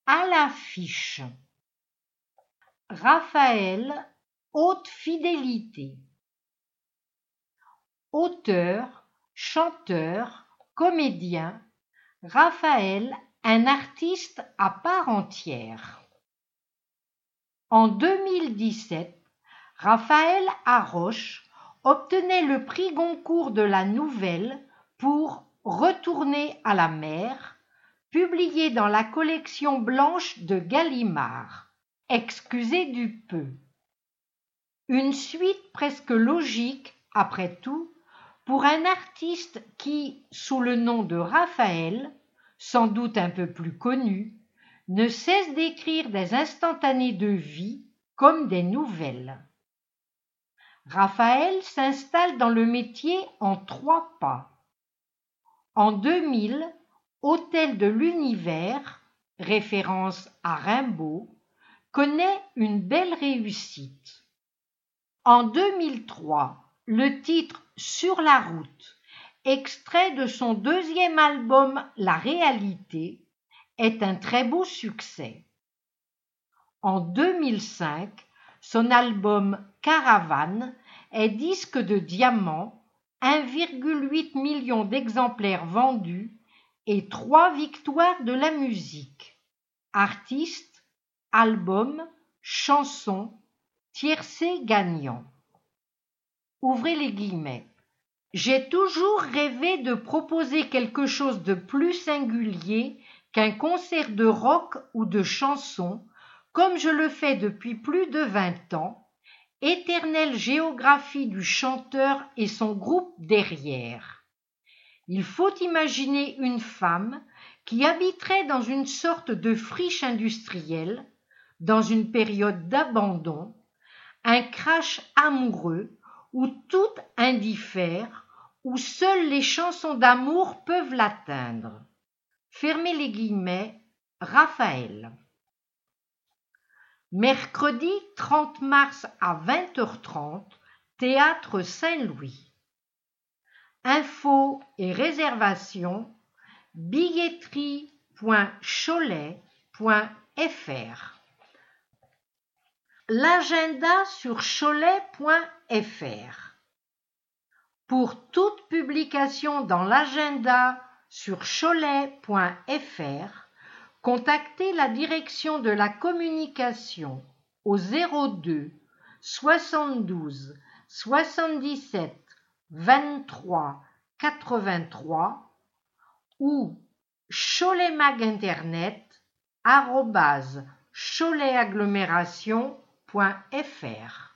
À l'affiche, Raphaël, haute fidélité. Auteur, chanteur, comédien, Raphaël, un artiste à part entière. En 2017, Raphaël Haroche obtenait le prix Goncourt de la nouvelle pour Retourner à la mer, publié dans la collection blanche de Gallimard. Excusez du peu. Une suite presque logique, après tout, pour un artiste qui, sous le nom de Raphaël, sans doute un peu plus connu, ne cesse d'écrire des instantanés de vie comme des nouvelles. Raphaël s'installe dans le métier en 3 pas. En 2000, Hôtel de l'Univers, référence à Rimbaud, connaît une belle réussite. En 2003, le titre Sur la route, extrait de son 2e album La Réalité, est un très beau succès. En 2005, son album Caravane est disque de diamant, 1,8 million d'exemplaires vendus et 3 victoires de la musique. Artiste, album, chanson, tiercé gagnant. Ouvrez les guillemets. J'ai toujours rêvé de proposer quelque chose de plus singulier qu'un concert de rock ou de chanson, comme je le fais depuis plus de 20 ans, éternelle géographie du chanteur et son groupe derrière. Il faut imaginer une femme qui habiterait dans une sorte de friche industrielle, dans une période d'abandon, un crash amoureux où tout indiffère, où seules les chansons d'amour peuvent l'atteindre. Fermez les guillemets, Raphaël. Mercredi 30 mars à 20h30, Théâtre Saint-Louis. Infos et réservations, billetterie.cholet.fr. L'agenda sur cholet.fr. Pour toute publication dans l'agenda sur cholet.fr, contactez la direction de la communication au 02 72 77 23 83 ou choletmaginternet@choletagglomerations.fr.